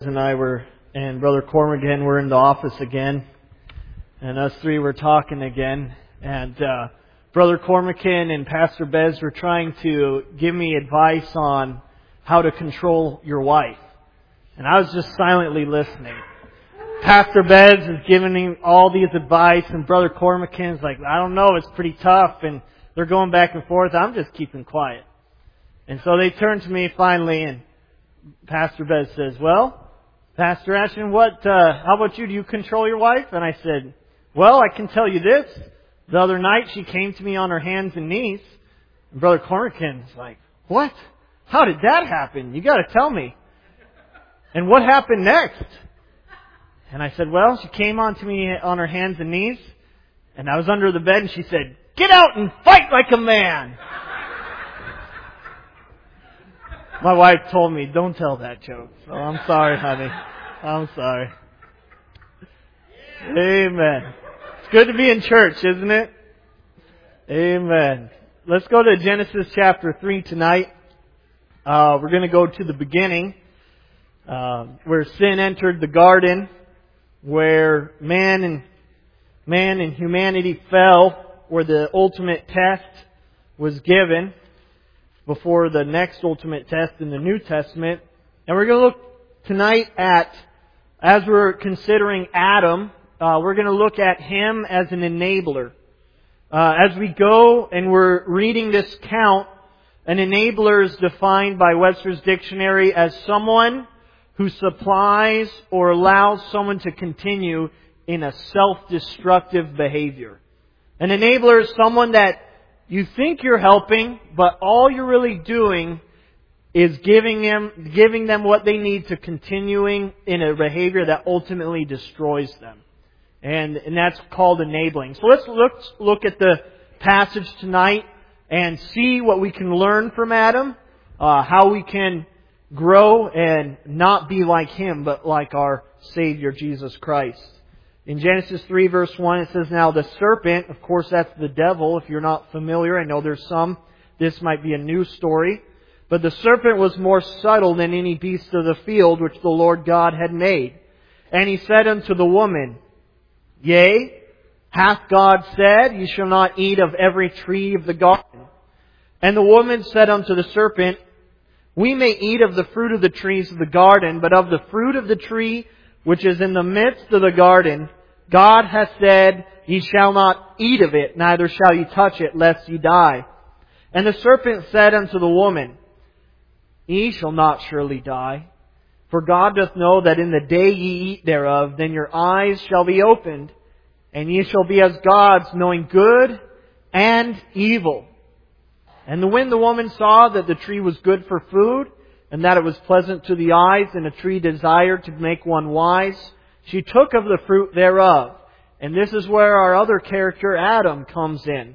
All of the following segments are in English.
And Brother Corrigan were in the office again, and us three were talking again, and Brother Corrigan and Pastor Bez were trying to give me advice on how to control your wife, and I was just silently listening. Pastor Bez is giving me all these advice, and Brother Corrigan's like, I don't know, it's pretty tough, and they're going back and forth. I'm just keeping quiet. And so they turned to me finally, and Pastor Bez says, well, Pastor Ashton, how about you? Do you control your wife? And I said, well, I can tell you this. The other night she came to me on her hands and knees. And Brother Corrigan's like, what? How did that happen? You got to tell me. And what happened next? And I said, well, she came onto me on her hands and knees, and I was under the bed, and she said, get out and fight like a man. My wife told me, don't tell that joke. So I'm sorry, honey. I'm sorry. Amen. It's good to be in church, isn't it? Amen. Let's go to Genesis chapter 3 tonight. We're going to go to the beginning, where sin entered the garden, where man and humanity fell, where the ultimate test was given before the next ultimate test in the New Testament. And we're going to look tonight at, as we're considering Adam, we're going to look at him as an enabler. As we go and we're reading this count, an enabler is defined by Webster's Dictionary as someone who supplies or allows someone to continue in a self-destructive behavior. An enabler is someone that you think you're helping, but all you're really doing is giving them what they need to continuing in a behavior that ultimately destroys them. And that's called enabling. So let's look at the passage tonight and see what we can learn from Adam, how we can grow and not be like him, but like our Savior Jesus Christ. In Genesis 3 verse 1 it says, now the serpent, of course that's the devil, if you're not familiar, I know there's some, this might be a new story, but the serpent was more subtle than any beast of the field which the Lord God had made. And he said unto the woman, yea, hath God said, ye shall not eat of every tree of the garden? And the woman said unto the serpent, we may eat of the fruit of the trees of the garden, but of the fruit of the tree which is in the midst of the garden, God hath said, ye shall not eat of it, neither shall ye touch it, lest ye die. And the serpent said unto the woman, ye shall not surely die. For God doth know that in the day ye eat thereof, then your eyes shall be opened, and ye shall be as gods, knowing good and evil. And when the woman saw that the tree was good for food, and that it was pleasant to the eyes, and a tree desired to make one wise, she took of the fruit thereof. And this is where our other character, Adam, comes in.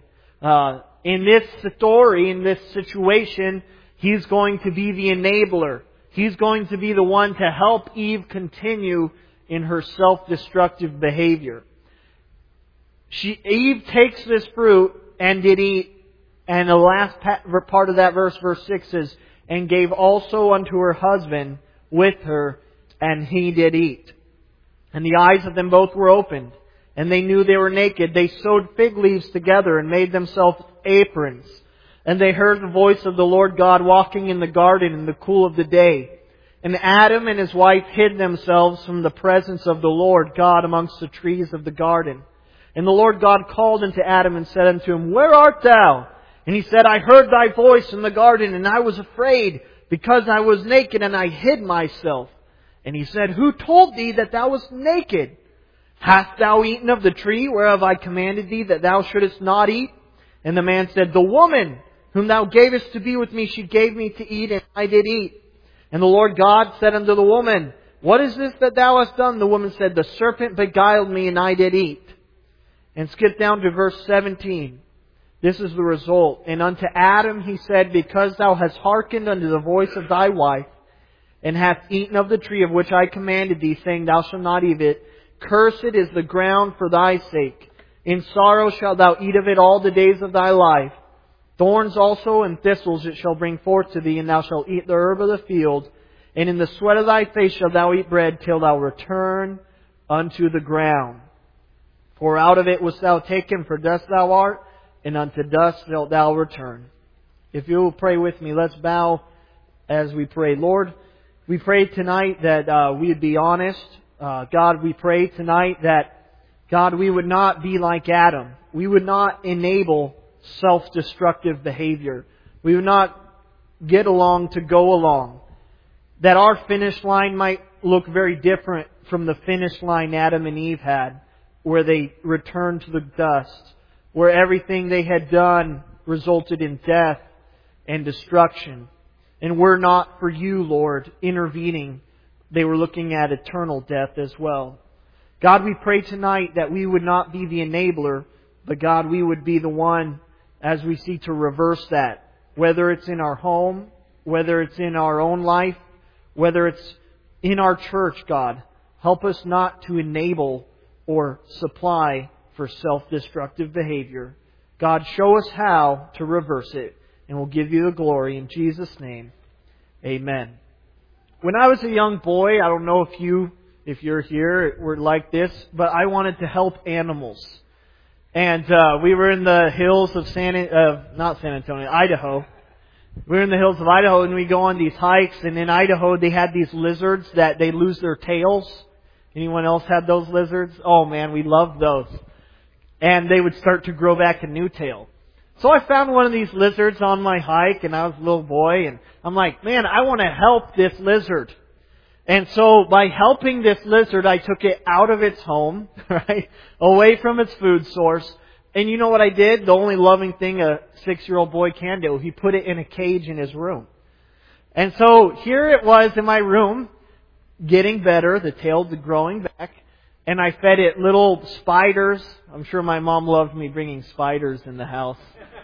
In this story, in this situation, he's going to be the enabler. He's going to be the one to help Eve continue in her self-destructive behavior. Eve takes this fruit and did eat. And the last part of that verse 6 says, and gave also unto her husband with her, and he did eat. And the eyes of them both were opened, and they knew they were naked. They sewed fig leaves together and made themselves aprons. And they heard the voice of the Lord God walking in the garden in the cool of the day. And Adam and his wife hid themselves from the presence of the Lord God amongst the trees of the garden. And the Lord God called unto Adam and said unto him, where art thou? And he said, I heard thy voice in the garden, and I was afraid, because I was naked, and I hid myself. And he said, who told thee that thou wast naked? Hast thou eaten of the tree whereof I commanded thee that thou shouldest not eat? And the man said, the woman whom thou gavest to be with me, she gave me to eat, and I did eat. And the Lord God said unto the woman, what is this that thou hast done? The woman said, the serpent beguiled me, and I did eat. And skip down to verse 17. This is the result. And unto Adam he said, because thou hast hearkened unto the voice of thy wife, and hast eaten of the tree of which I commanded thee, saying, thou shalt not eat it, cursed is the ground for thy sake. In sorrow shalt thou eat of it all the days of thy life. Thorns also and thistles it shall bring forth to thee, and thou shalt eat the herb of the field. And in the sweat of thy face shalt thou eat bread till thou return unto the ground. For out of it wast thou taken, for dust thou art, and unto dust shalt thou return. If you will pray with me, let's bow as we pray. Lord, we pray tonight that we would be honest. God, we pray tonight that, God, we would not be like Adam. We would not enable self-destructive behavior. We would not get along to go along. That our finish line might look very different from the finish line Adam and Eve had, where they returned to the dust, where everything they had done resulted in death and destruction. And were not for you, Lord, intervening, they were looking at eternal death as well. God, we pray tonight that we would not be the enabler, but God, we would be the one as we seek to reverse that. Whether it's in our home, whether it's in our own life, whether it's in our church, God, help us not to enable or supply for self-destructive behavior. God, show us how to reverse it, and we'll give you the glory in Jesus' name. Amen. When I was a young boy, I don't know if you're here, were like this, but I wanted to help animals. And we were in the hills of Idaho. We were in the hills of Idaho, and we go on these hikes, and in Idaho they had these lizards that they lose their tails. Anyone else had those lizards? Oh man, we loved those. And they would start to grow back a new tail. So I found one of these lizards on my hike, and I was a little boy, and I'm like, man, I want to help this lizard. And so by helping this lizard, I took it out of its home, right, away from its food source. And you know what I did? The only loving thing a 6-year-old boy can do. He put it in a cage in his room. And so here it was in my room, getting better, the tail growing back. And I fed it little spiders. I'm sure my mom loved me bringing spiders in the house.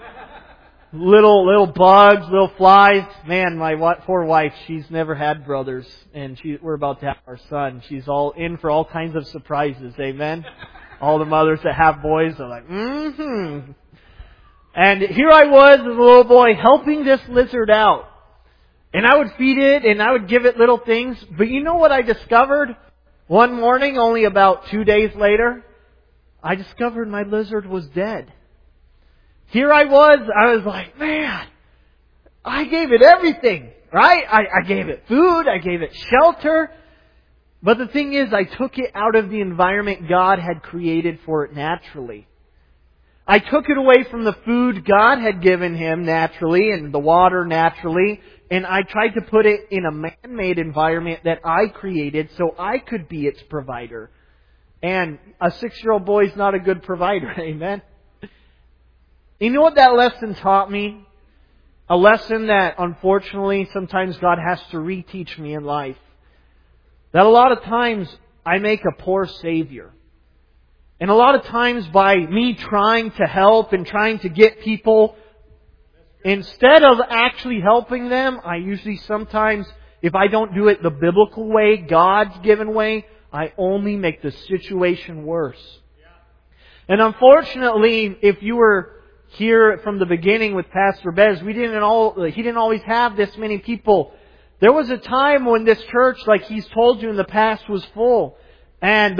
Little bugs, little flies. Man, my poor wife, she's never had brothers. And we're about to have our son. She's all in for all kinds of surprises. Amen? All the mothers that have boys are like, mm-hmm. And here I was as a little boy helping this lizard out. And I would feed it and I would give it little things. But you know what I discovered? One morning, only about 2 days later, I discovered my lizard was dead. Here I was like, man, I gave it everything, right? I gave it food, I gave it shelter. But the thing is, I took it out of the environment God had created for it naturally. I took it away from the food God had given him naturally and the water naturally, and I tried to put it in a man-made environment that I created so I could be its provider. And a 6-year-old boy is not a good provider, amen? You know what that lesson taught me? A lesson that, unfortunately, sometimes God has to reteach me in life. That a lot of times I make a poor Savior. And a lot of times by me trying to help and trying to get people, instead of actually helping them, I usually sometimes, if I don't do it the biblical way, God's given way, I only make the situation worse. And unfortunately, if you were here from the beginning with Pastor Bez, he didn't always have this many people. There was a time when this church, like he's told you in the past, was full. And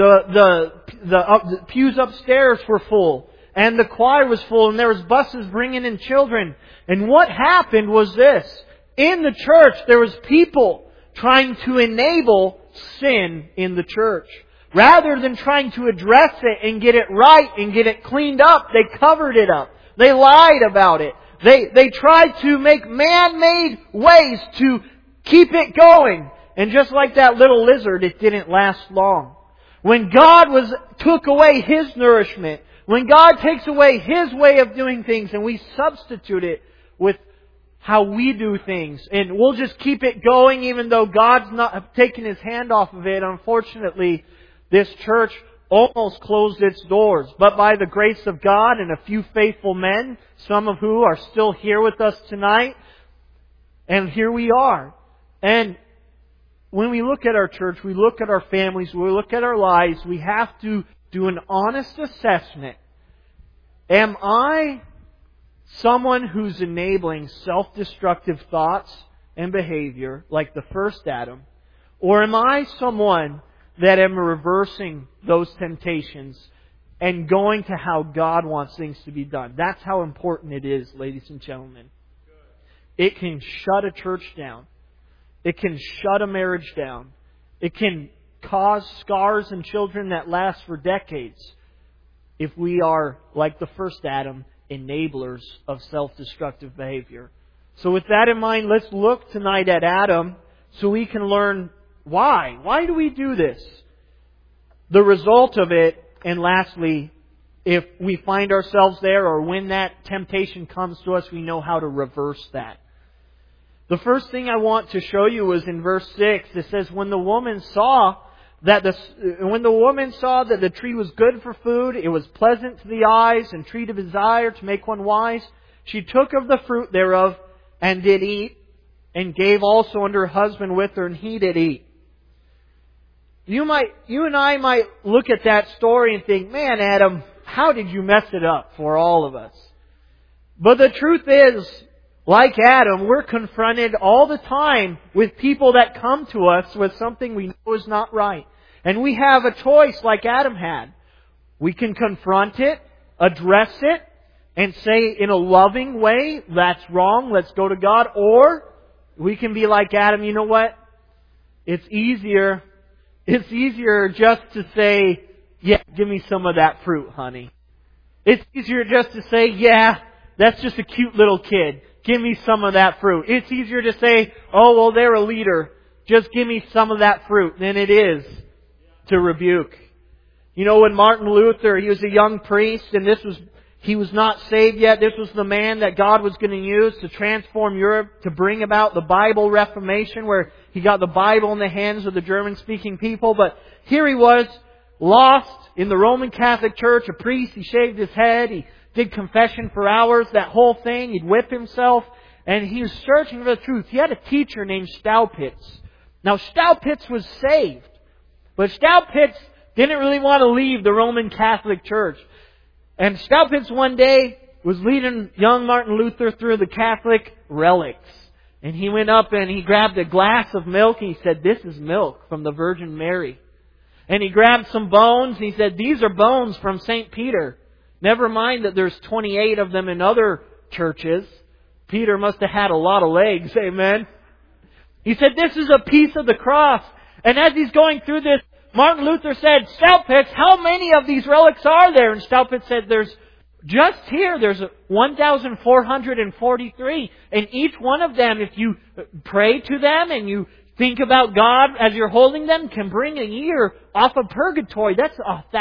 the pews upstairs were full. And the choir was full. And there was buses bringing in children. And what happened was this. In the church, there was people trying to enable sin in the church. Rather than trying to address it and get it right and get it cleaned up, they covered it up. They lied about it. They tried to make man-made ways to keep it going. And just like that little lizard, it didn't last long. When God took away His nourishment, when God takes away His way of doing things and we substitute it with how we do things, and we'll just keep it going even though God's not taken His hand off of it, unfortunately, this church almost closed its doors. But by the grace of God and a few faithful men, some of who are still here with us tonight, and here we are. And when we look at our church, we look at our families, we look at our lives, we have to do an honest assessment. Am I someone who's enabling self-destructive thoughts and behavior like the first Adam? Or am I someone that am reversing those temptations and going to how God wants things to be done? That's how important it is, ladies and gentlemen. It can shut a church down. It can shut a marriage down. It can cause scars in children that last for decades if we are, like the first Adam, enablers of self-destructive behavior. So with that in mind, let's look tonight at Adam so we can learn why. Why do we do this? The result of it, and lastly, if we find ourselves there or when that temptation comes to us, we know how to reverse that. The first thing I want to show you is in verse 6. It says, when the woman saw that the tree was good for food, it was pleasant to the eyes, and tree to desire to make one wise, she took of the fruit thereof and did eat, and gave also unto her husband with her, and he did eat. You and I might look at that story and think, man, Adam, how did you mess it up for all of us? But the truth is, like Adam, we're confronted all the time with people that come to us with something we know is not right. And we have a choice like Adam had. We can confront it, address it, and say in a loving way, that's wrong, let's go to God. Or we can be like Adam, you know what? It's easier just to say, yeah, give me some of that fruit, honey. It's easier just to say, yeah, that's just a cute little kid. Give me some of that fruit. It's easier to say, oh, well, they're a leader. Just give me some of that fruit than it is to rebuke. You know, when Martin Luther, he was a young priest, and he was not saved yet. This was the man that God was going to use to transform Europe, to bring about the Bible Reformation, where he got the Bible in the hands of the German-speaking people. But here he was, lost in the Roman Catholic Church, a priest. He shaved his head. He did confession for hours, that whole thing. He'd whip himself. And he was searching for the truth. He had a teacher named Staupitz. Now, Staupitz was saved. But Staupitz didn't really want to leave the Roman Catholic Church. And Staupitz one day was leading young Martin Luther through the Catholic relics. And he went up and he grabbed a glass of milk and he said, this is milk from the Virgin Mary. And he grabbed some bones and he said, these are bones from St. Peter. Never mind that there's 28 of them in other churches. Peter must have had a lot of legs, amen. He said, this is a piece of the cross. And as he's going through this, Martin Luther said, Staupitz, how many of these relics are there? And Staupitz said, there's 1,443. And each one of them, if you pray to them and you think about God as you're holding them, can bring a year off of purgatory. That's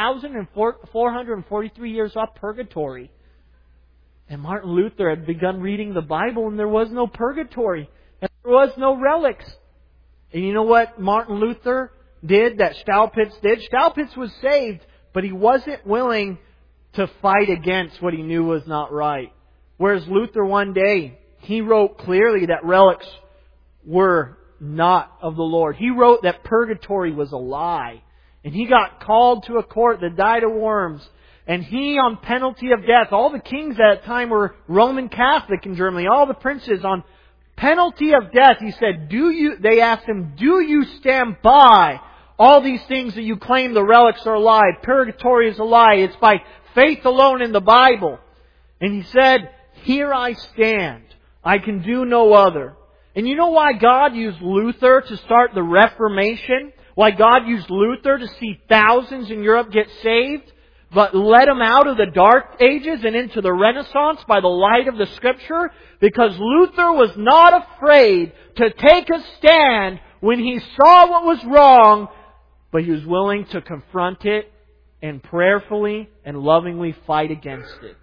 1,443 years off purgatory. And Martin Luther had begun reading the Bible and there was no purgatory. And there was no relics. And you know what Martin Luther did that Staupitz did? Staupitz was saved, but he wasn't willing to fight against what he knew was not right. Whereas Luther one day, he wrote clearly that relics were not of the Lord. He wrote that purgatory was a lie. And he got called to a court that died of worms. And he, on penalty of death, all the kings at that time were Roman Catholic in Germany, all the princes, on penalty of death, he said, they asked him, do you stand by all these things that you claim the relics are a lie? Purgatory is a lie. It's by faith alone in the Bible. And he said, here I stand. I can do no other. And you know why God used Luther to start the Reformation? Why God used Luther to see thousands in Europe get saved? But led them out of the Dark Ages and into the Renaissance by the light of the Scripture? Because Luther was not afraid to take a stand when he saw what was wrong, but he was willing to confront it and prayerfully and lovingly fight against it.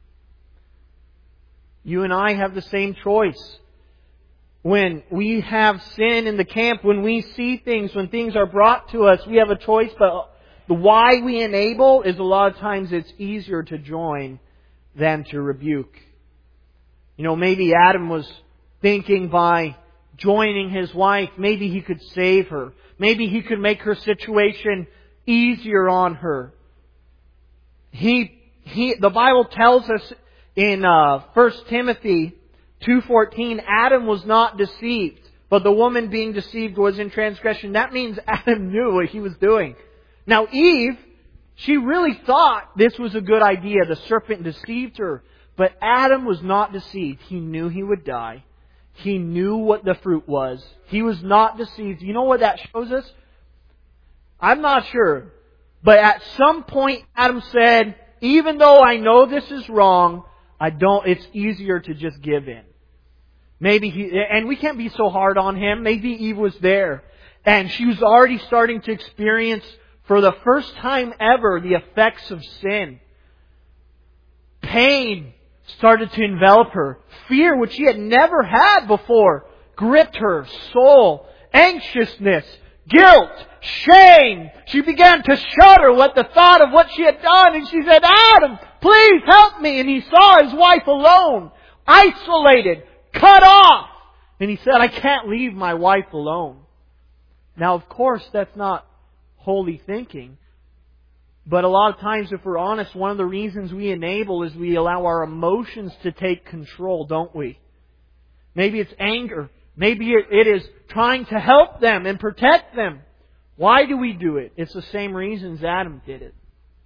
You and I have the same choice. When we have sin in the camp, when we see things, when things are brought to us, we have a choice, but the why we enable is a lot of times it's easier to join than to rebuke. You know, maybe Adam was thinking by joining his wife, maybe he could save her. Maybe he could make her situation easier on her. The Bible tells us in 1 Timothy 2:14, Adam was not deceived, but the woman being deceived was in transgression. That means Adam knew what he was doing. Now Eve, she really thought this was a good idea. The serpent deceived her. But Adam was not deceived. He knew he would die. He knew what the fruit was. He was not deceived. You know what that shows us? I'm not sure. But at some point Adam said, even though I know this is wrong, it's easier to just give in. And we can't be so hard on him. Maybe Eve was there. And she was already starting to experience, for the first time ever, the effects of sin. Pain started to envelop her. Fear, which she had never had before, gripped her soul. Anxiousness, guilt, shame. She began to shudder at the thought of what she had done. And she said, Adam, please help me. And he saw his wife alone, isolated, cut off. And he said, I can't leave my wife alone. Now, of course, that's not holy thinking. But a lot of times, if we're honest, one of the reasons we enable is we allow our emotions to take control, don't we? Maybe it's anger. Maybe it is trying to help them and protect them. Why do we do it? It's the same reasons Adam did it.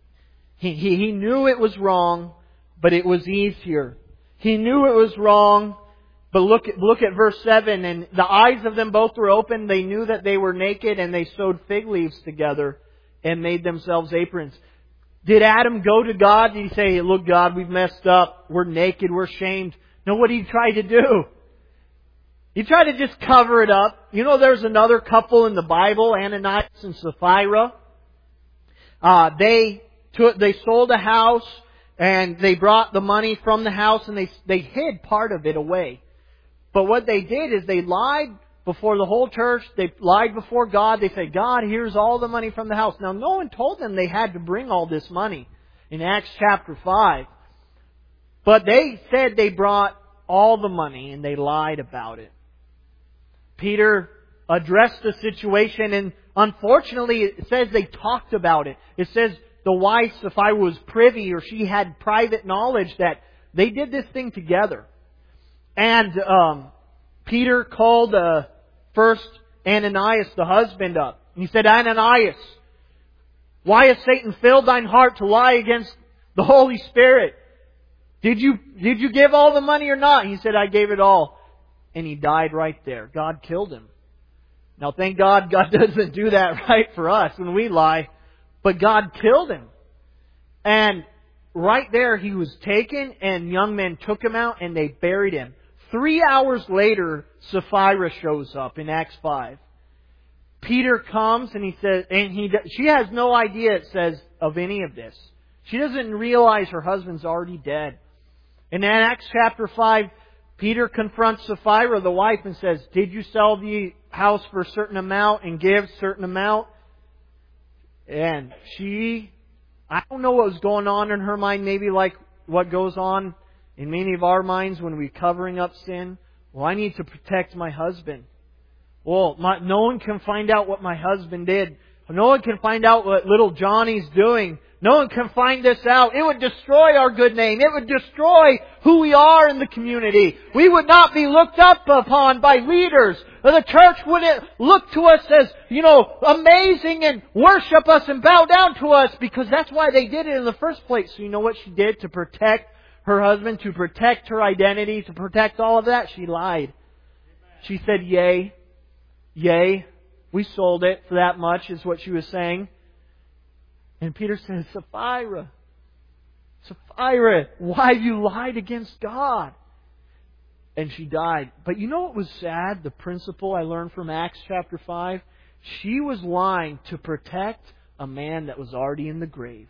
He knew it was wrong, but it was easier. He knew it was wrong, but look at verse 7. And the eyes of them both were open. They knew that they were naked, and they sewed fig leaves together and made themselves aprons. Did Adam go to God? Did he say, look, God, we've messed up. We're naked. We're shamed. No, what did he try to do? He tried to just cover it up. You know, there's another couple in the Bible, Ananias and Sapphira. They sold a house, and they brought the money from the house, and they hid part of it away. But what they did is they lied before the whole church. They lied before God. They said, God, here's all the money from the house. Now, no one told them they had to bring all this money in Acts chapter 5. But they said they brought all the money, and they lied about it. Peter addressed the situation, and unfortunately it says they talked about it. It says the wife, Sapphira, was privy, or she had private knowledge that they did this thing together. And Peter called first Ananias, the husband, up. He said, Ananias, why has Satan filled thine heart to lie against the Holy Spirit? Did you give all the money or not? He said, I gave it all. And he died right there. God killed him. Now, thank God, God doesn't do that right for us when we lie. But God killed him. And right there he was taken, and young men took him out and they buried him. 3 hours later, Sapphira shows up in Acts 5. Peter comes and he says, she has no idea, it says, of any of this. She doesn't realize her husband's already dead. And in Acts chapter 5, Peter confronts Sapphira, the wife, and says, did you sell the house for a certain amount and give a certain amount? And I don't know what was going on in her mind, maybe like what goes on in many of our minds when we're covering up sin. Well, I need to protect my husband. Well, no one can find out what my husband did. No one can find out what little Johnny's doing. No one can find this out. It would destroy our good name. It would destroy who we are in the community. We would not be looked up upon by leaders. The church wouldn't look to us as, amazing and worship us and bow down to us, because that's why they did it in the first place. So you know what she did to protect her husband, to protect her identity, to protect all of that? She lied. She said, yea, we sold it for that much, is what she was saying. And Peter says, Sapphira, why have you lied against God? And she died. But you know what was sad? The principle I learned from Acts chapter 5? She was lying to protect a man that was already in the grave.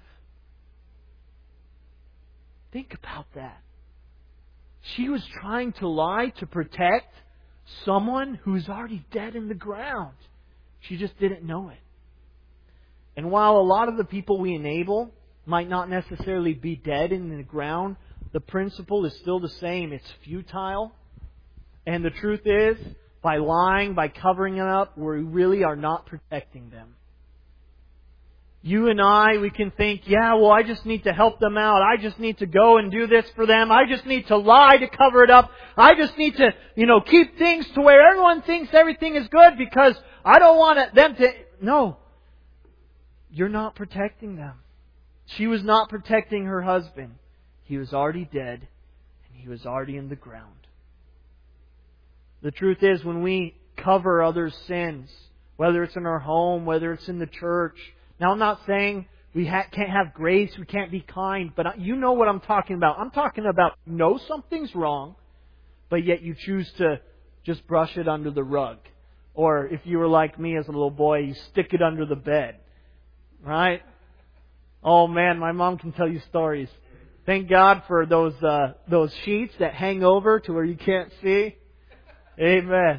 Think about that. She was trying to lie to protect someone who's already dead in the ground. She just didn't know it. And while a lot of the people we enable might not necessarily be dead in the ground, the principle is still the same. It's futile. And the truth is, by lying, by covering it up, we really are not protecting them. You and I, we can think, yeah, well, I just need to help them out. I just need to go and do this for them. I just need to lie to cover it up. I just need to, keep things to where everyone thinks everything is good because I don't want them to... No. You're not protecting them. She was not protecting her husband. He was already dead, and he was already in the ground. The truth is, when we cover others' sins, whether it's in our home, whether it's in the church... Now, I'm not saying we can't have grace, we can't be kind, but you know what I'm talking about. I'm talking about know something's wrong, but yet you choose to just brush it under the rug. Or if you were like me as a little boy, you stick it under the bed. Right? Oh man, my mom can tell you stories. Thank God for those sheets that hang over to where you can't see. Amen.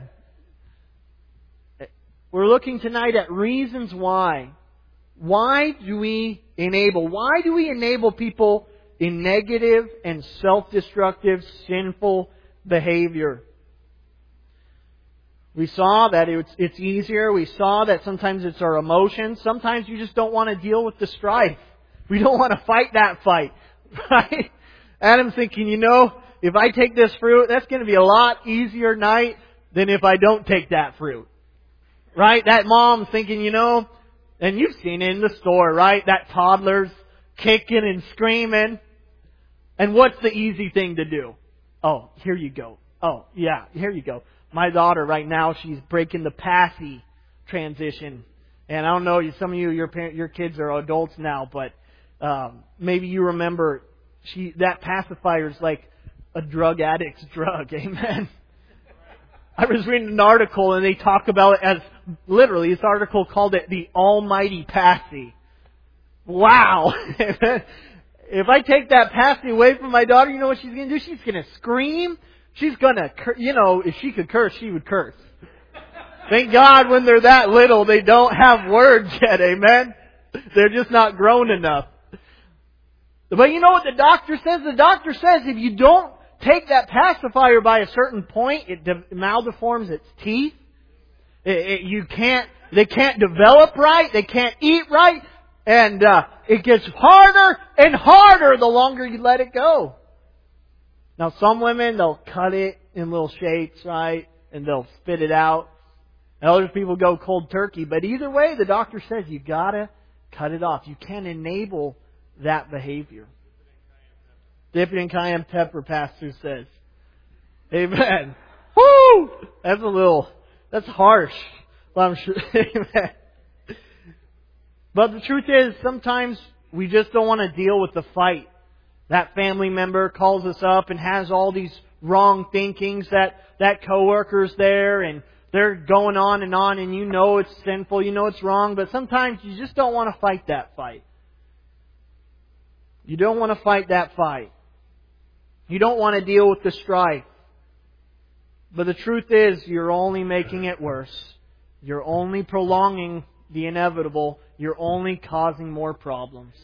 We're looking tonight at reasons why. Why do we enable people in negative and self-destructive, sinful behavior? We saw that it's easier. We saw that sometimes it's our emotions. Sometimes you just don't want to deal with the strife. We don't want to fight that fight. Right? Adam's thinking, if I take this fruit, that's going to be a lot easier night than if I don't take that fruit. Right? That mom's thinking, and you've seen it in the store, right? That toddler's kicking and screaming. And what's the easy thing to do? Oh, here you go. Oh, yeah, here you go. My daughter right now, she's breaking the passy transition. And I don't know, some of you, your kids are adults now, but maybe you remember that pacifier is like a drug addict's drug. Amen. I was reading an article and they talk about it as, literally, this article called it the almighty passy. Wow! If I take that passy away from my daughter, you know what she's going to do? She's going to scream. She's going to, if she could curse, she would curse. Thank God when they're that little, they don't have words yet, amen? They're just not grown enough. But you know what the doctor says? The doctor says if you don't take that pacifier by a certain point, it maldeforms its teeth. They can't develop right. They can't eat right. And it gets harder and harder the longer you let it go. Now some women, they'll cut it in little shapes, right? And they'll spit it out. And other people go cold turkey. But either way, the doctor says you gotta cut it off. You can't enable that behavior. Dip it in cayenne pepper, pastor says. Amen. Woo! That's harsh. Well, I'm sure. Amen. But the truth is, sometimes we just don't want to deal with the fight. That family member calls us up and has all these wrong thinkings, that coworker's there and they're going on and you know it's sinful, you know it's wrong, but sometimes you just don't want to fight that fight. You don't want to fight that fight. You don't want to deal with the strife. But the truth is, you're only making it worse. You're only prolonging the inevitable. You're only causing more problems.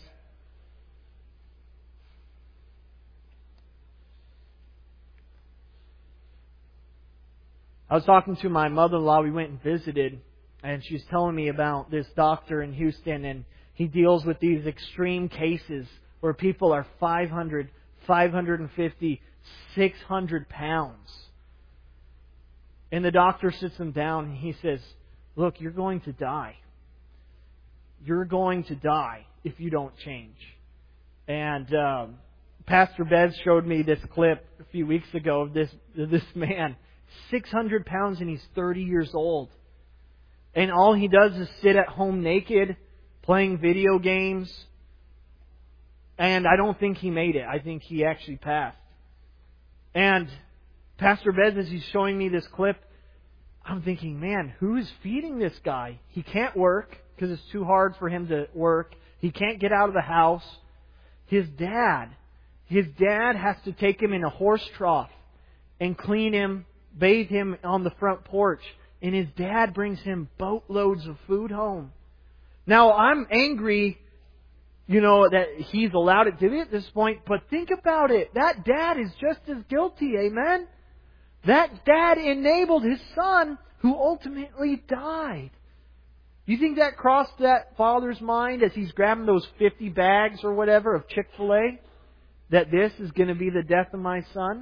I was talking to my mother-in-law. We went and visited, and she was telling me about this doctor in Houston, and he deals with these extreme cases where people are 500, 550, 600 pounds. And the doctor sits them down and he says, look, you're going to die. You're going to die if you don't change. And Pastor Bez showed me this clip a few weeks ago of this man, 600 pounds, and he's 30 years old. And all he does is sit at home naked, playing video games. And I don't think he made it. I think he actually passed. And Pastor Bez, as he's showing me this clip, I'm thinking, man, who is feeding this guy? He can't work because it's too hard for him to work. He can't get out of the house. His dad has to take him in a horse trough and clean him, bathe him on the front porch. And his dad brings him boatloads of food home. Now, I'm angry, that he's allowed it to be at this point. But think about it. That dad is just as guilty. Amen? That dad enabled his son who ultimately died. Do you think that crossed that father's mind as he's grabbing those 50 bags or whatever of Chick-fil-A? That this is going to be the death of my son?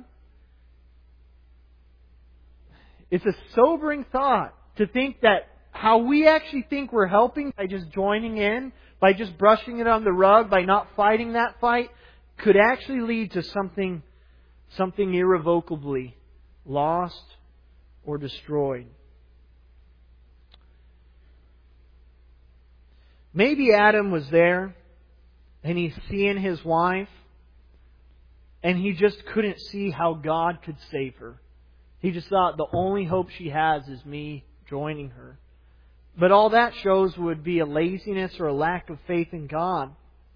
It's a sobering thought to think that how we actually think we're helping by just joining in, by just brushing it on the rug, by not fighting that fight, could actually lead to something irrevocably lost or destroyed. Maybe Adam was there and he's seeing his wife and he just couldn't see how God could save her. He just thought the only hope she has is me joining her. But all that shows would be a laziness or a lack of faith in God.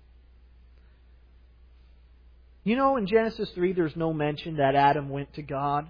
You know, in Genesis 3, there's no mention that Adam went to God.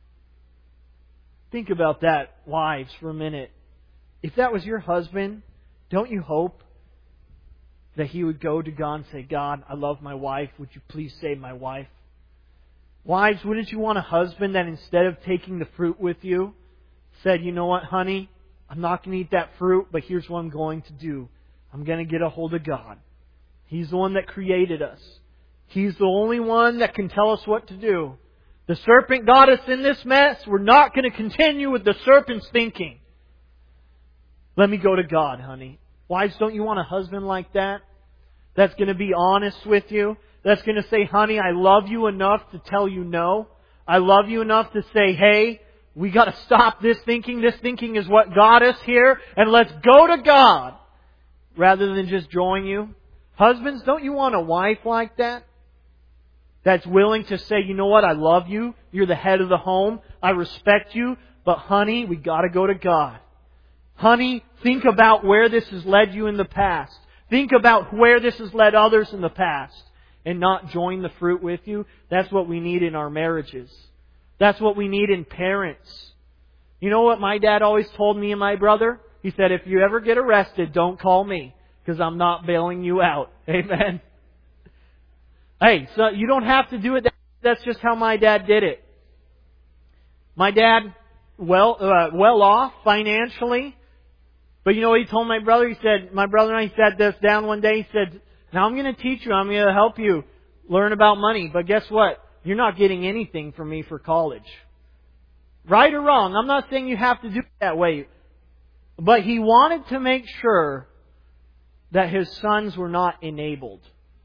Think about that, wives, for a minute. If that was your husband, don't you hope that he would go to God and say, God, I love my wife. Would you please save my wife? Wives, wouldn't you want a husband that instead of taking the fruit with you, said, you know what, honey, I'm not going to eat that fruit, but here's what I'm going to do. I'm going to get a hold of God. He's the one that created us. He's the only one that can tell us what to do. The serpent got us in this mess. We're not going to continue with the serpent's thinking. Let me go to God, honey. Wives, don't you want a husband like that? That's going to be honest with you. That's going to say, honey, I love you enough to tell you no. I love you enough to say, hey, we got to stop this thinking. This thinking is what got us here. And let's go to God. Rather than just join you. Husbands, don't you want a wife like that? That's willing to say, you know what, I love you. You're the head of the home. I respect you. But honey, we got to go to God. Honey, think about where this has led you in the past. Think about where this has led others in the past. And not join the fruit with you. That's what we need in our marriages. That's what we need in parents. You know what my dad always told me and my brother? He said, if you ever get arrested, don't call me. Because I'm not bailing you out. Amen. Hey, so you don't have to do it. That's just how my dad did it. My dad, well off financially. But you know what he told my brother? He said, my brother and I sat this down one day. He said, now I'm going to teach you. I'm going to help you learn about money. But guess what? You're not getting anything from me for college. Right or wrong? I'm not saying you have to do it that way. But he wanted to make sure that his sons were not enabled.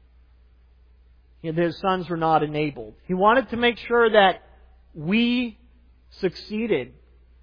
His sons were not enabled. He wanted to make sure that we succeeded.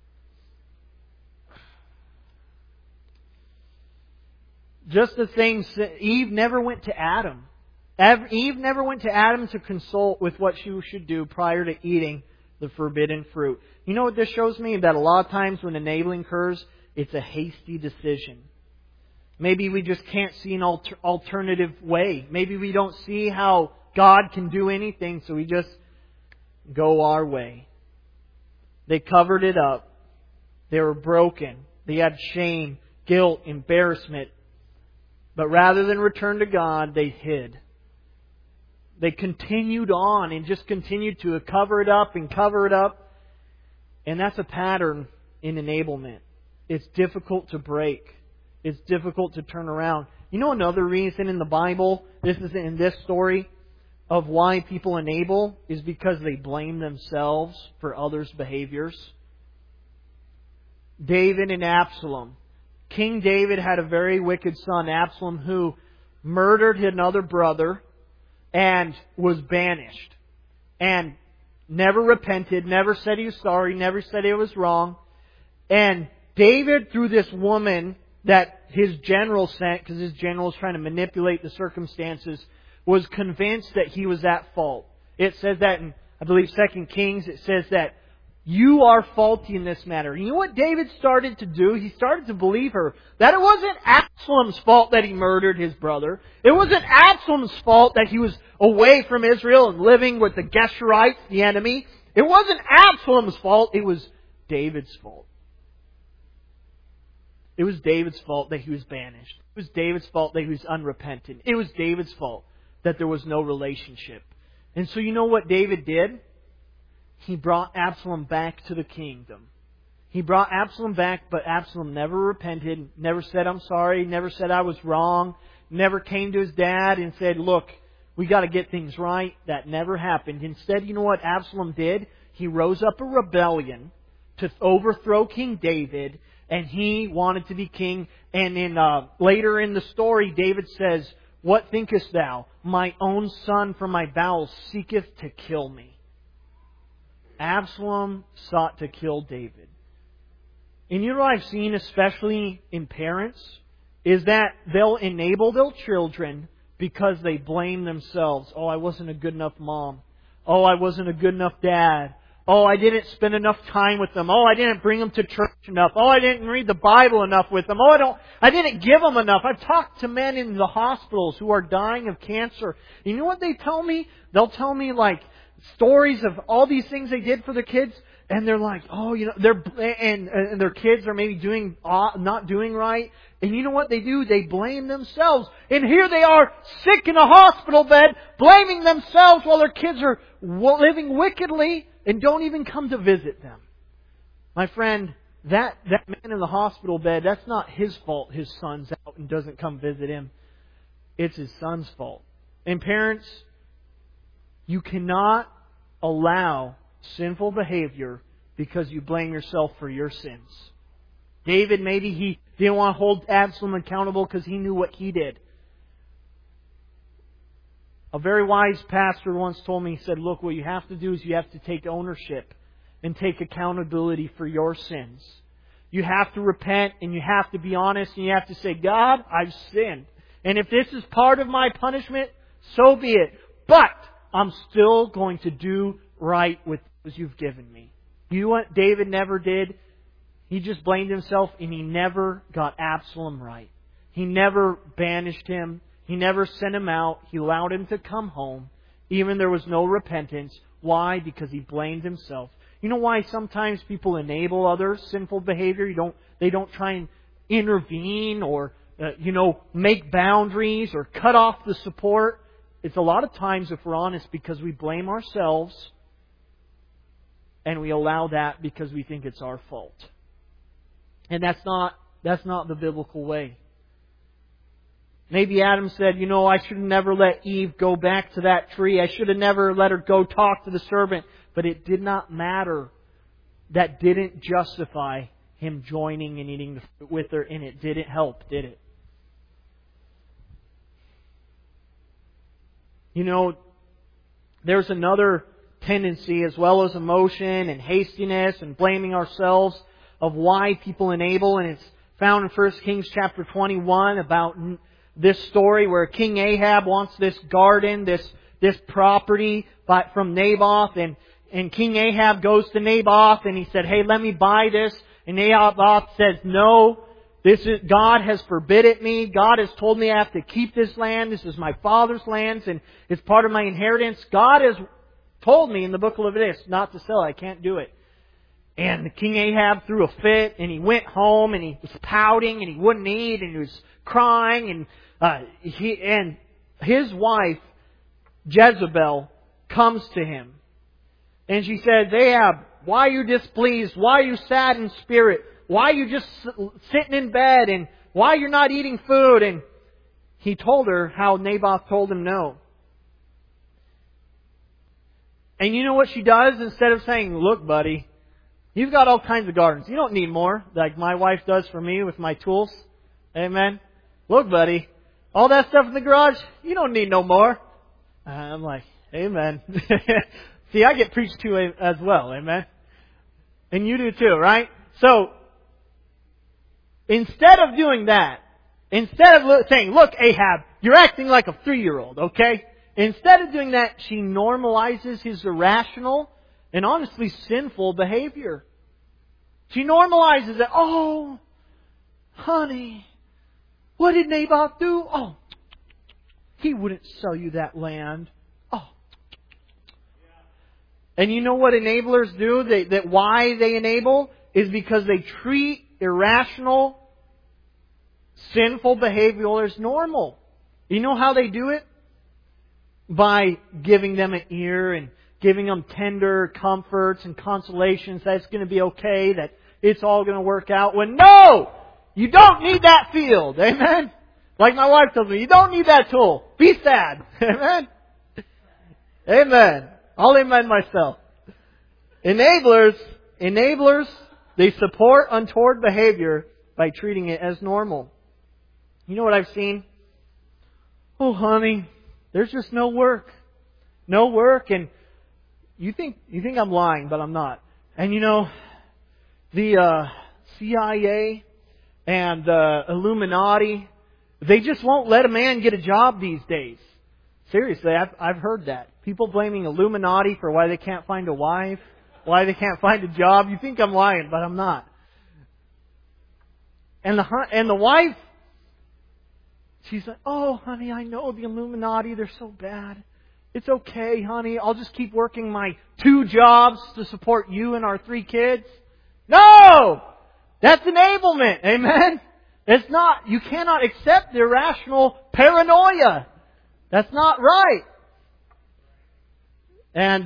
Just the same, Eve never went to Adam. Eve never went to Adam to consult with what she should do prior to eating the forbidden fruit. You know what this shows me? That a lot of times when enabling occurs, it's a hasty decision. Maybe we just can't see an alternative way. Maybe we don't see how God can do anything, so we just go our way. They covered it up. They were broken. They had shame, guilt, embarrassment. But rather than return to God, they hid. They continued on and just continued to cover it up and cover it up. And that's a pattern in enablement. It's difficult to break. It's difficult to turn around. You know another reason in the Bible, this is in this story, of why people enable is because they blame themselves for others' behaviors. David and Absalom. King David had a very wicked son, Absalom, who murdered another brother and was banished. And never repented, never said he was sorry, never said it was wrong. And David, through this woman that his general sent, because his general was trying to manipulate the circumstances, was convinced that he was at fault. It says that in, I believe, 2 Kings, it says that you are faulty in this matter. You know what David started to do? He started to believe her. That it wasn't Absalom's fault that he murdered his brother. It wasn't Absalom's fault that he was away from Israel and living with the Geshurites, the enemy. It wasn't Absalom's fault. It was David's fault. It was David's fault that he was banished. It was David's fault that he was unrepentant. It was David's fault that there was no relationship. And so you know what David did? He brought Absalom back to the kingdom. He brought Absalom back, but Absalom never repented, never said, I'm sorry, never said I was wrong, never came to his dad and said, look, we got to get things right. That never happened. Instead, you know what Absalom did? He rose up a rebellion to overthrow King David, and he wanted to be king. And later in the story, David says, what thinkest thou? My own son from my bowels seeketh to kill me. Absalom sought to kill David. And you know what I've seen, especially in parents, is that they'll enable their children because they blame themselves. Oh, I wasn't a good enough mom. Oh, I wasn't a good enough dad. Oh, I didn't spend enough time with them. Oh, I didn't bring them to church enough. Oh, I didn't read the Bible enough with them. Oh, I didn't give them enough. I've talked to men in the hospitals who are dying of cancer. You know what they tell me? They'll tell me like stories of all these things they did for their kids. And they're like, oh, you know, and their kids are maybe not doing right. And you know what they do? They blame themselves. And here they are, sick in a hospital bed, blaming themselves while their kids are living wickedly and don't even come to visit them. My friend, that man in the hospital bed, that's not his fault his son's out and doesn't come visit him. It's his son's fault. And parents, you cannot allow sinful behavior because you blame yourself for your sins. David, maybe he didn't want to hold Absalom accountable because he knew what he did. A very wise pastor once told me, he said, look, what you have to do is you have to take ownership and take accountability for your sins. You have to repent and you have to be honest and you have to say, God, I've sinned. And if this is part of my punishment, so be it. But I'm still going to do right with those you've given me. You know what David never did? He just blamed himself and he never got Absalom right. He never banished him. He never sent him out. He allowed him to come home. Even there was no repentance. Why? Because he blamed himself. You know why sometimes people enable others' sinful behavior? They don't try and intervene or make boundaries or cut off the support. It's a lot of times, if we're honest, because we blame ourselves and we allow that because we think it's our fault. And that's not the biblical way. Maybe Adam said, I should have never let Eve go back to that tree. I should have never let her go talk to the serpent. But it did not matter. That didn't justify him joining and eating the fruit with her, and it didn't help, did it? There's another tendency, as well as emotion and hastiness and blaming ourselves, of why people enable, and it's found in 1 Kings chapter 21 about this story where King Ahab wants this garden, this property from Naboth, and King Ahab goes to Naboth and he said, hey, let me buy this. And Naboth says, no, God has forbidden me. God has told me I have to keep this land. This is my father's lands and it's part of my inheritance. God has told me in the book of Leviticus not to sell it. I can't do it. And King Ahab threw a fit and he went home and he was pouting and he wouldn't eat and he was crying and his wife Jezebel comes to him and she says, Ahab, why are you displeased? Why are you sad in spirit? Why are you just sitting in bed? And why you're not eating food? And he told her how Naboth told him no. And you know what she does? Instead of saying, look, buddy, you've got all kinds of gardens. You don't need more, like my wife does for me with my tools. Amen. Look, buddy, all that stuff in the garage, you don't need no more. I'm like, amen. See, I get preached to as well. Amen. And you do too, right? So, instead of doing that, instead of saying, look, Ahab, you're acting like a 3-year-old, okay? Instead of doing that, she normalizes his irrational and honestly sinful behavior. She normalizes it. Oh, honey, what did Naboth do? Oh, he wouldn't sell you that land. Oh. And you know what enablers do? Why they enable is because they treat irrational, sinful behavior as normal. You know how they do it? By giving them an ear and giving them tender comforts and consolations that it's going to be okay, that it's all going to work out. When no! You don't need that field. Amen? Like my wife tells me, you don't need that tool. Be sad. Amen? Amen. I'll amen myself. Enablers, they support untoward behavior by treating it as normal. You know what I've seen? Oh, honey, there's just no work. No work. And you think I'm lying, but I'm not. And you know, the CIA and Illuminati, they just won't let a man get a job these days. Seriously, I've heard that. People blaming Illuminati for why they can't find a wife, why they can't find a job. You think I'm lying, but I'm not. And the wife, she's like, oh, honey, I know the Illuminati, they're so bad. It's okay, honey. I'll just keep working my 2 jobs to support you and our 3 kids. No! That's enablement. Amen? It's not. You cannot accept the irrational paranoia. That's not right. And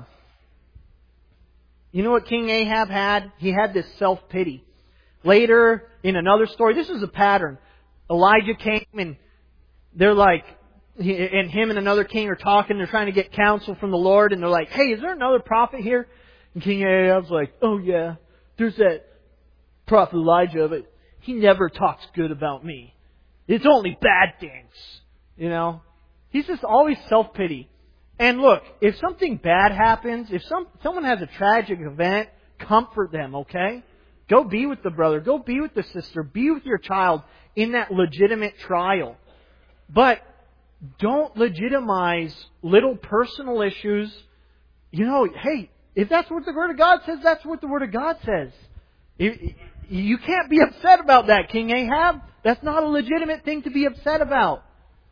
you know what King Ahab had? He had this self-pity. Later, in another story, this is a pattern. Elijah came and they're like, and him and another king are talking. They're trying to get counsel from the Lord. And they're like, hey, is there another prophet here? And King Ahab's like, oh yeah, there's that prophet Elijah, but he never talks good about me. It's only bad things. You know? He's just always self-pity. And look, if something bad happens, if someone has a tragic event, comfort them, okay? Go be with the brother. Go be with the sister. Be with your child in that legitimate trial. But don't legitimize little personal issues. You know, hey, if that's what the Word of God says, that's what the Word of God says. You can't be upset about that, King Ahab. That's not a legitimate thing to be upset about.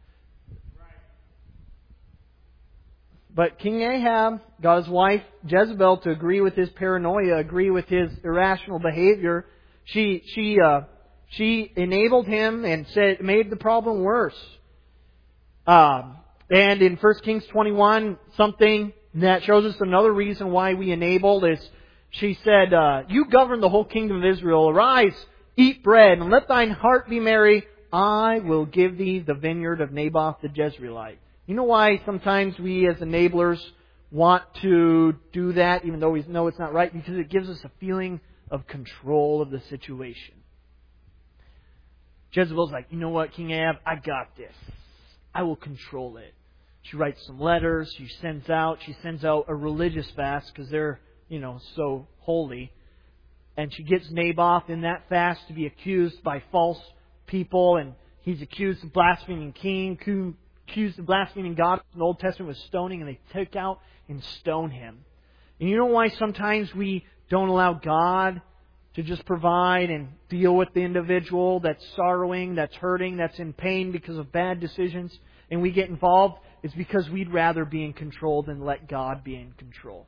But King Ahab got his wife Jezebel to agree with his paranoia, agree with his irrational behavior. She enabled him and made the problem worse. And in 1 Kings 21, something that shows us another reason why we enable is, she said, you govern the whole kingdom of Israel. Arise, eat bread, and let thine heart be merry. I will give thee the vineyard of Naboth the Jezreelite. You know why sometimes we as enablers want to do that, even though we know it's not right? Because it gives us a feeling of control of the situation. Jezebel's like, you know what, King Ahab, I got this. I will control it. She writes some letters. She sends out a religious fast because they're, so holy. And she gets Naboth in that fast to be accused by false people. And he's accused of blaspheming king, accused of blaspheming God. In the Old Testament was stoning, and they took out and stoned him. And you know why sometimes we don't allow God to just provide and deal with the individual that's sorrowing, that's hurting, that's in pain because of bad decisions, and we get involved? It's because we'd rather be in control than let God be in control.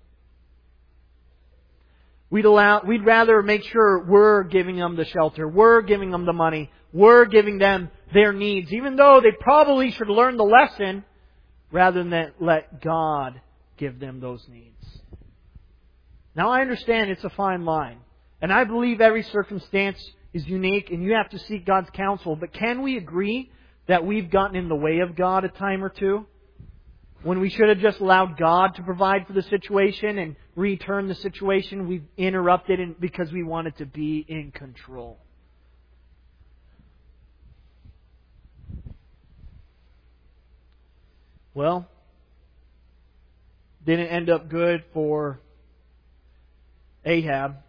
We'd rather make sure we're giving them the shelter, we're giving them the money, we're giving them their needs, even though they probably should learn the lesson, rather than let God give them those needs. Now I understand it's a fine line. And I believe every circumstance is unique and you have to seek God's counsel. But can we agree that we've gotten in the way of God a time or two? When we should have just allowed God to provide for the situation and return the situation, we've interrupted it because we wanted to be in control. Well, didn't end up good for Ahab.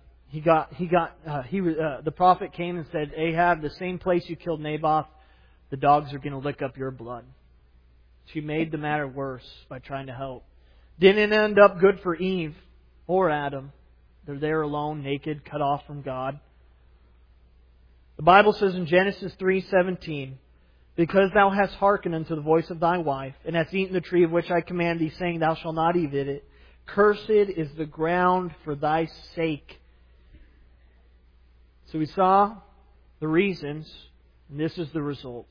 The prophet came and said, Ahab, the same place you killed Naboth, the dogs are going to lick up your blood. She made the matter worse by trying to help. Didn't end up good for Eve or Adam. They're there alone, naked, cut off from God. The Bible says in Genesis 3:17, because thou hast hearkened unto the voice of thy wife, and hast eaten the tree of which I command thee, saying, thou shalt not eat it, cursed is the ground for thy sake. So we saw the reasons, and this is the result.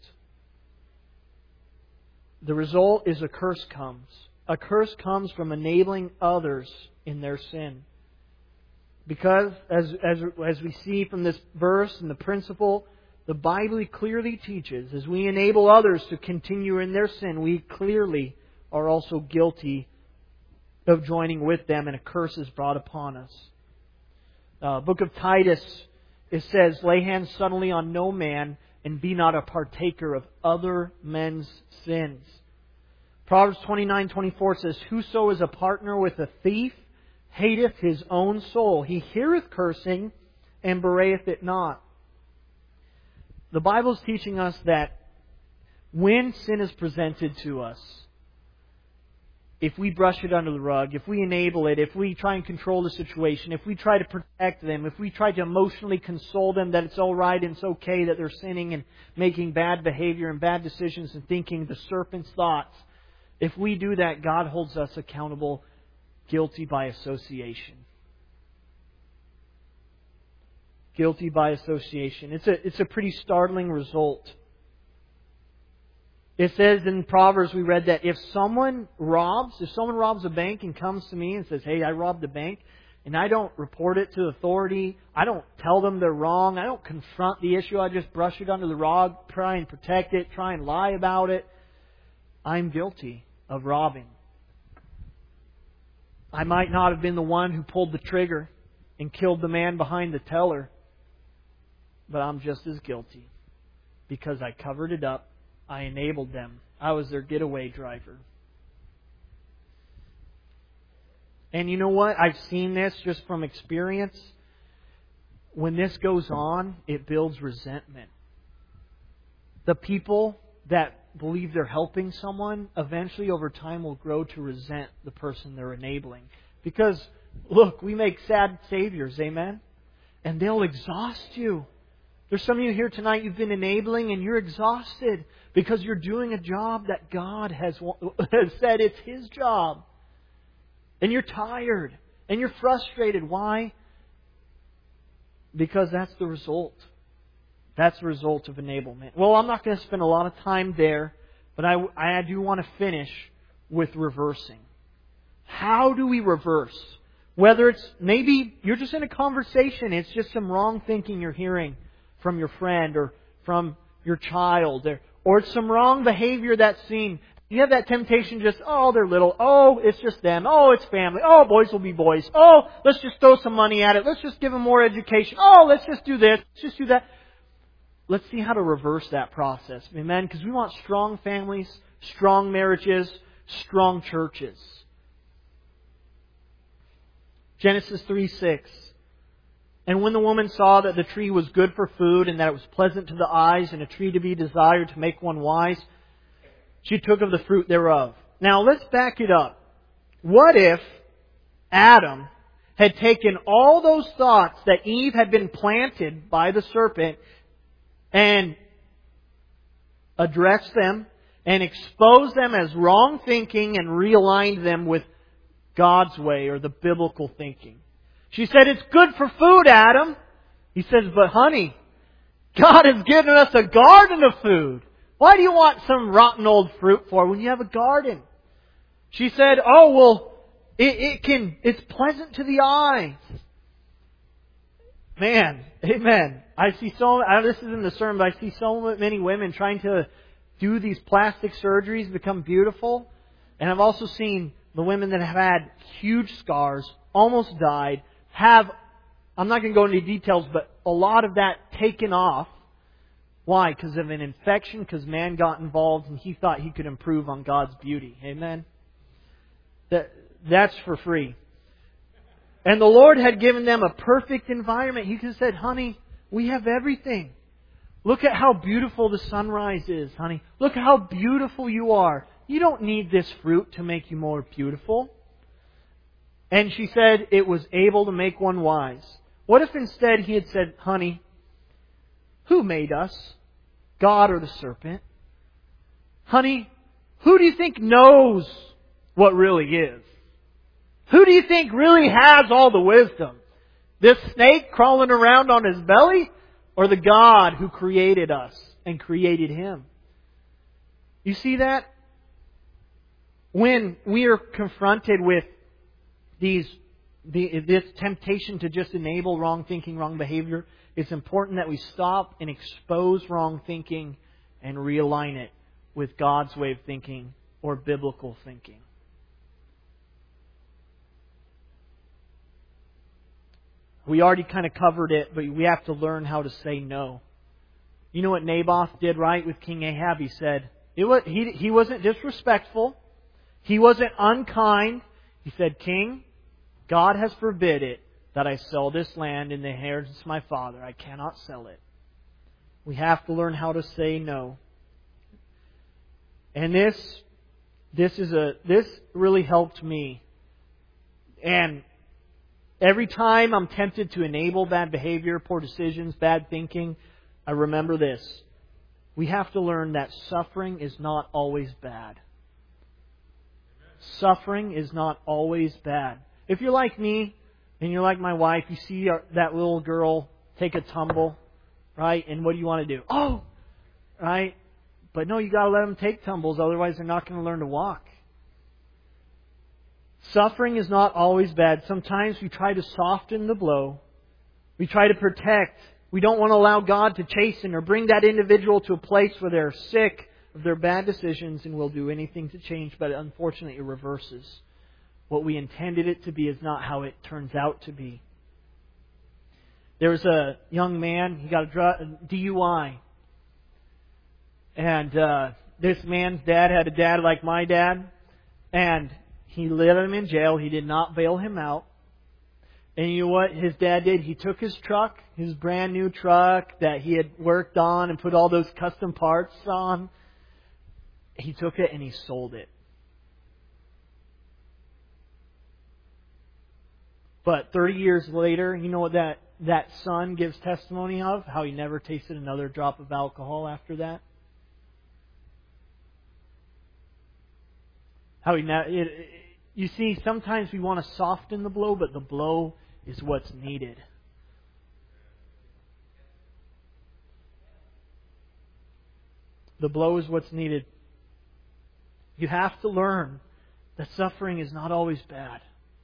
The result is a curse comes. A curse comes from enabling others in their sin. Because as we see from this verse and the principle, the Bible clearly teaches, as we enable others to continue in their sin, we clearly are also guilty of joining with them, and a curse is brought upon us. Book of Titus, it says, "Lay hands suddenly on no man, and be not a partaker of other men's sins." Proverbs 29:24 says, "Whoso is a partner with a thief hateth his own soul. He heareth cursing, and bewrayeth it not." The Bible is teaching us that when sin is presented to us, if we brush it under the rug, if we enable it, if we try and control the situation, if we try to protect them, if we try to emotionally console them that it's all right and it's okay that they're sinning and making bad behavior and bad decisions and thinking the serpent's thoughts, if we do that, God holds us accountable, guilty by association. Guilty by association. It's a pretty startling result. It says in Proverbs, we read that if someone robs a bank and comes to me and says, "Hey, I robbed the bank," and I don't report it to authority, I don't tell them they're wrong, I don't confront the issue, I just brush it under the rug, try and protect it, try and lie about it, I'm guilty of robbing. I might not have been the one who pulled the trigger and killed the man behind the teller, but I'm just as guilty because I covered it up. I enabled them. I was their getaway driver. And you know what? I've seen this just from experience. When this goes on, it builds resentment. The people that believe they're helping someone, eventually over time will grow to resent the person they're enabling. Because, look, we make sad saviors, amen? And they'll exhaust you. There's some of you here tonight, you've been enabling and you're exhausted because you're doing a job that God has said it's His job. And you're tired and you're frustrated. Why? Because that's the result. That's the result of enablement. Well, I'm not going to spend a lot of time there, but I do want to finish with reversing. How do we reverse? Whether it's maybe you're just in a conversation, it's just some wrong thinking you're hearing from your friend or from your child, or it's some wrong behavior that's seen. You have that temptation just, oh, they're little. Oh, it's just them. Oh, it's family. Oh, boys will be boys. Oh, let's just throw some money at it. Let's just give them more education. Oh, let's just do this. Let's just do that. Let's see how to reverse that process. Amen? Because we want strong families, strong marriages, strong churches. Genesis 3:6. "And when the woman saw that the tree was good for food, and that it was pleasant to the eyes, and a tree to be desired to make one wise, she took of the fruit thereof." Now let's back it up. What if Adam had taken all those thoughts that Eve had been planted by the serpent and addressed them and exposed them as wrong thinking and realigned them with God's way or the biblical thinking? She said, "It's good for food, Adam." He says, "But honey, God has given us a garden of food. Why do you want some rotten old fruit for when you have a garden?" She said, "Oh, well, it's pleasant to the eyes." Man, amen. This is in the sermon, but I see so many women trying to do these plastic surgeries, become beautiful. And I've also seen the women that have had huge scars, almost died, I'm not going to go into details, but a lot of that taken off. Why? Because of an infection, because man got involved and he thought he could improve on God's beauty. Amen? That's for free. And the Lord had given them a perfect environment. He could have said, "Honey, we have everything. Look at how beautiful the sunrise is, honey. Look at how beautiful you are. You don't need this fruit to make you more beautiful." And she said it was able to make one wise. What if instead he had said, "Honey, who made us? God or the serpent? Honey, who do you think knows what really is? Who do you think really has all the wisdom? This snake crawling around on his belly, or the God who created us and created him?" You see that? When we are confronted with these this temptation to just enable wrong thinking, wrong behavior, it's important that we stop and expose wrong thinking and realign it with God's way of thinking or biblical thinking. We already kind of covered it, but we have to learn how to say no. You know what Naboth did right with King Ahab? He said, he wasn't disrespectful. He wasn't unkind. He said, King, God has forbid it that I sell this land in the inheritance of my father. I cannot sell it. We have to learn how to say no. And this really helped me. And every time I'm tempted to enable bad behavior, poor decisions, bad thinking, I remember this. We have to learn that suffering is not always bad. Suffering is not always bad. If you're like me and you're like my wife, you see that little girl take a tumble, right? And what do you want to do? Oh! Right? But no, you got to let them take tumbles, otherwise they're not going to learn to walk. Suffering is not always bad. Sometimes we try to soften the blow. We try to protect. We don't want to allow God to chasten or bring that individual to a place where they're sick of their bad decisions and will do anything to change. But unfortunately, it reverses. What we intended it to be is not how it turns out to be. There was a young man, he got a DUI. And this man's dad had a dad like my dad. And he let him in jail. He did not bail him out. And you know what his dad did? He took his truck, his brand new truck that he had worked on and put all those custom parts on. He took it and he sold it. But 30 years later, you know what that son gives testimony of? How he never tasted another drop of alcohol after that. You see, sometimes we want to soften the blow, but the blow is what's needed. The blow is what's needed. You have to learn that suffering is not always bad.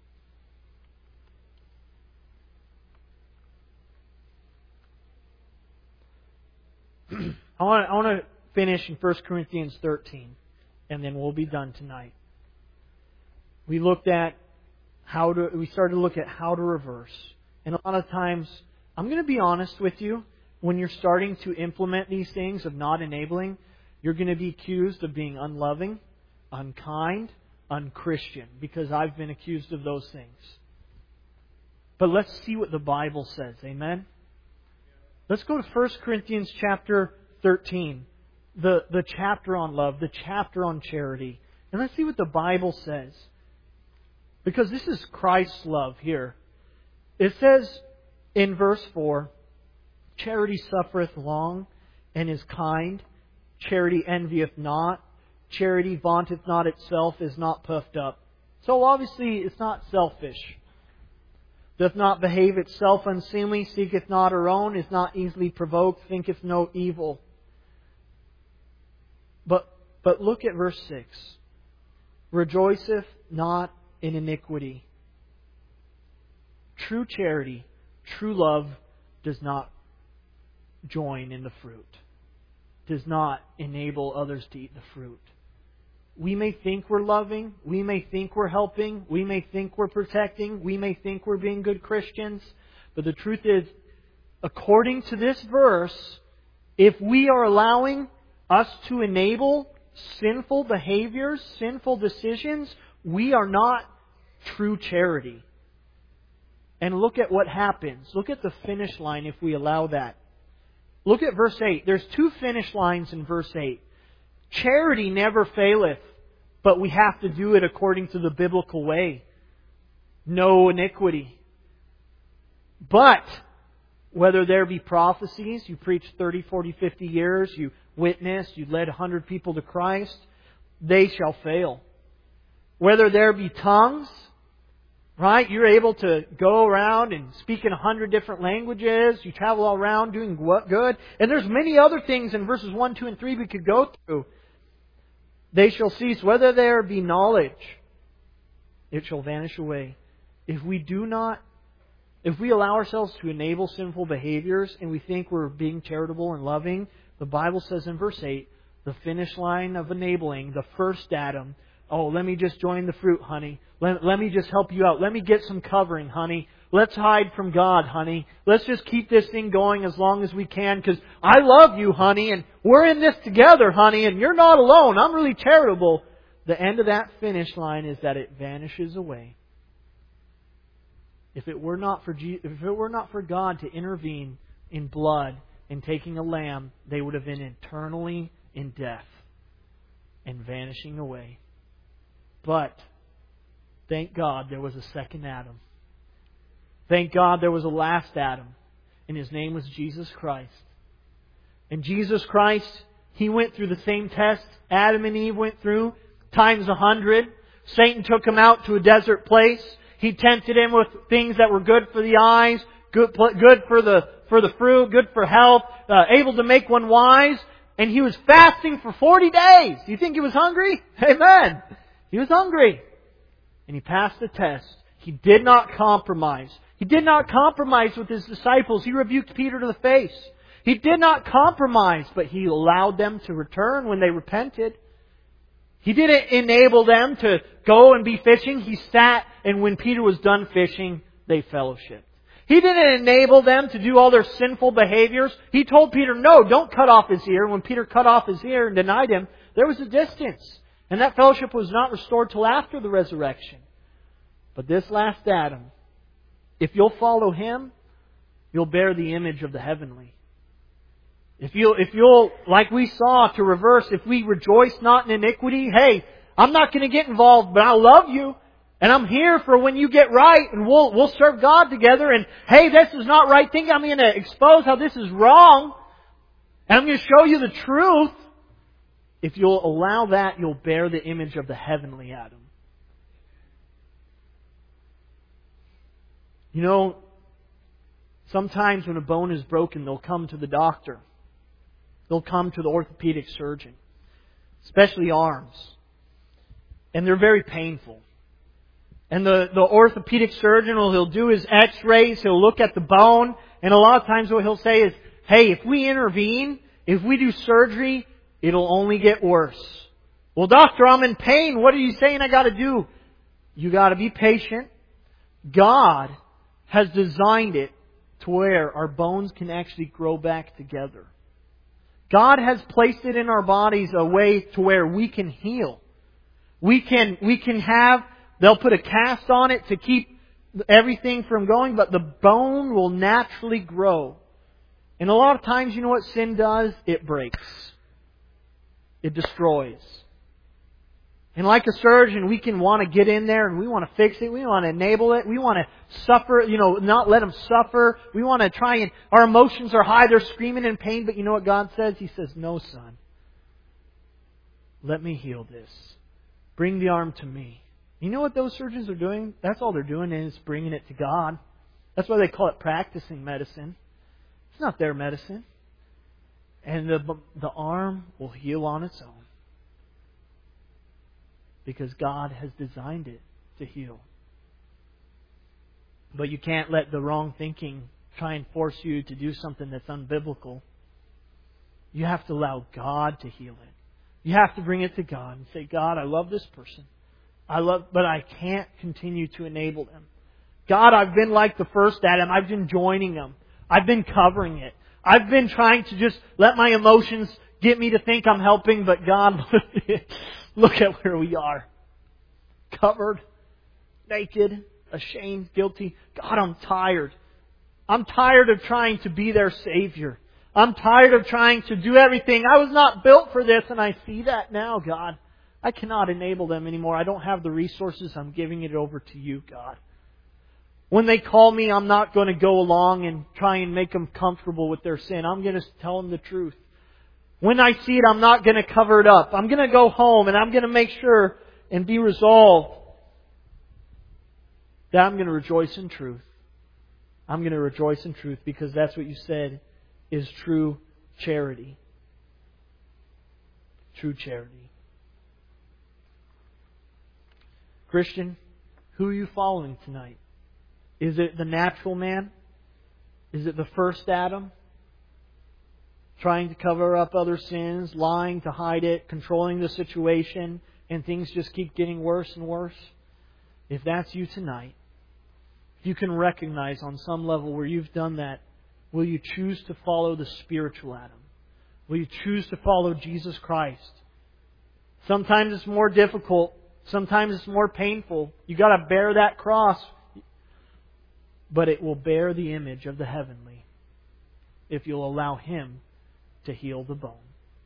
I want to finish in 1 Corinthians 13, and then we'll be done tonight. We started to look at how to reverse. And a lot of times, I'm going to be honest with you, when you're starting to implement these things of not enabling, you're going to be accused of being unloving, unkind, unchristian, because I've been accused of those things. But let's see what the Bible says. Amen? Let's go to 1 Corinthians chapter 13, the chapter on love, the chapter on charity. And let's see what the Bible says. Because this is Christ's love here. It says in verse 4, charity suffereth long and is kind. Charity envieth not. Charity vaunteth not itself, is not puffed up. So obviously it's not selfish. Doth not behave itself unseemly, seeketh not her own, is not easily provoked, thinketh no evil. But look at verse 6. Rejoiceth not in iniquity. True charity, true love does not join in the fruit. Does not enable others to eat the fruit. We may think we're loving. We may think we're helping. We may think we're protecting. We may think we're being good Christians. But the truth is, according to this verse, if we are allowing us to enable sinful behaviors, sinful decisions, we are not true charity. And look at what happens. Look at the finish line if we allow that. Look at verse 8. There's two finish lines in verse 8. Charity never faileth, but we have to do it according to the biblical way. No iniquity. But whether there be prophecies, you preached 30, 40, 50 years, you witnessed, you led 100 people to Christ, they shall fail. Whether there be tongues, right? You're able to go around and speak in 100 different languages. You travel all around doing what good. And there's many other things in verses 1, 2, and 3 we could go through. They shall cease. Whether there be knowledge, it shall vanish away. if we allow ourselves to enable sinful behaviors and we think we're being charitable and loving, the Bible says in verse 8, the finish line of enabling, the first Adam, oh, let me just join the fruit, honey. Let me just help you out. Let me get some covering, honey. Let's hide from God, honey. Let's just keep this thing going as long as we can because I love you, honey, and we're in this together, honey, and you're not alone. I'm really charitable. The end of that finish line is that it vanishes away. If it were not for God to intervene in blood and taking a lamb, they would have been eternally in death and vanishing away. But thank God there was a second Adam. Thank God there was a last Adam, and His name was Jesus Christ. And Jesus Christ, He went through the same test Adam and Eve went through, times 100. Satan took Him out to a desert place. He tempted Him with things that were good for the eyes, good for the fruit, good for health, able to make one wise. And He was fasting for 40 days. Do you think He was hungry? Amen. He was hungry. And He passed the test. He did not compromise. He did not compromise with His disciples. He rebuked Peter to the face. He did not compromise, but He allowed them to return when they repented. He didn't enable them to go and be fishing. He sat, and when Peter was done fishing, they fellowshiped. He didn't enable them to do all their sinful behaviors. He told Peter, no, don't cut off his ear. When Peter cut off his ear and denied Him, there was a distance. And that fellowship was not restored till after the resurrection. But this last Adam, if you'll follow Him, you'll bear the image of the heavenly. If you'll, like we saw, to reverse, if we rejoice not in iniquity, hey, I'm not going to get involved, but I love you. And I'm here for when you get right, and we'll serve God together. And hey, this is not right thinking. I'm going to expose how this is wrong. And I'm going to show you the truth. If you'll allow that, you'll bear the image of the heavenly Adam. You know, sometimes when a bone is broken, they'll come to the doctor. They'll come to the orthopedic surgeon, especially arms. And they're very painful. And the orthopedic surgeon, he'll do his x-rays, he'll look at the bone, and a lot of times what he'll say is, hey, if we intervene, if we do surgery, it'll only get worse. Well, doctor, I'm in pain. What are you saying I got to do? You got to be patient. God has designed it to where our bones can actually grow back together. God has placed it in our bodies a way to where we can heal. We can have, they'll put a cast on it to keep everything from going, but the bone will naturally grow. And a lot of times, you know what sin does? It breaks. It destroys. And like a surgeon, we can want to get in there and we want to fix it. We want to enable it. We want to suffer, not let them suffer. We want to try and, our emotions are high. They're screaming in pain. But you know what God says? He says, no, son. Let me heal this. Bring the arm to me. You know what those surgeons are doing? That's all they're doing is bringing it to God. That's why they call it practicing medicine. It's not their medicine. And the arm will heal on its own. Because God has designed it to heal. But you can't let the wrong thinking try and force you to do something that's unbiblical. You have to allow God to heal it. You have to bring it to God and say, God, I love this person. But I can't continue to enable them. God, I've been like the first Adam. I've been joining them. I've been covering it. I've been trying to just let my emotions get me to think I'm helping, but God, look at where we are. Covered, naked, ashamed, guilty. God, I'm tired. I'm tired of trying to be their Savior. I'm tired of trying to do everything. I was not built for this, and I see that now, God. I cannot enable them anymore. I don't have the resources. I'm giving it over to You, God. When they call me, I'm not going to go along and try and make them comfortable with their sin. I'm going to tell them the truth. When I see it, I'm not going to cover it up. I'm going to go home and I'm going to make sure and be resolved that I'm going to rejoice in truth. I'm going to rejoice in truth because that's what You said is true charity. True charity. Christian, who are you following tonight? Is it the natural man? Is it the first Adam? Trying to cover up other sins, lying to hide it, controlling the situation, and things just keep getting worse and worse? If that's you tonight, if you can recognize on some level where you've done that, will you choose to follow the spiritual Adam? Will you choose to follow Jesus Christ? Sometimes it's more difficult. Sometimes it's more painful. You got to bear that cross. But it will bear the image of the heavenly if you'll allow Him to heal the bone.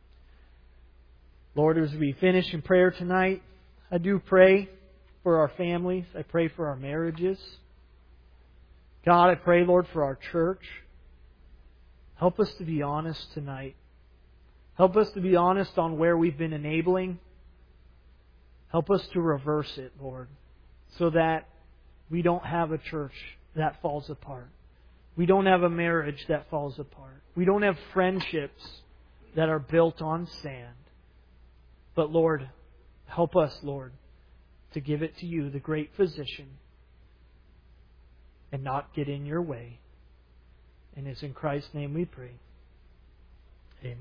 Lord, as we finish in prayer tonight, I do pray for our families. I pray for our marriages. God, I pray, Lord, for our church. Help us to be honest tonight. Help us to be honest on where we've been enabling. Help us to reverse it, Lord, so that we don't have a church that falls apart. We don't have a marriage that falls apart. We don't have friendships that are built on sand. But Lord, help us, Lord, to give it to You, the great physician, and not get in Your way. And it's in Christ's name we pray.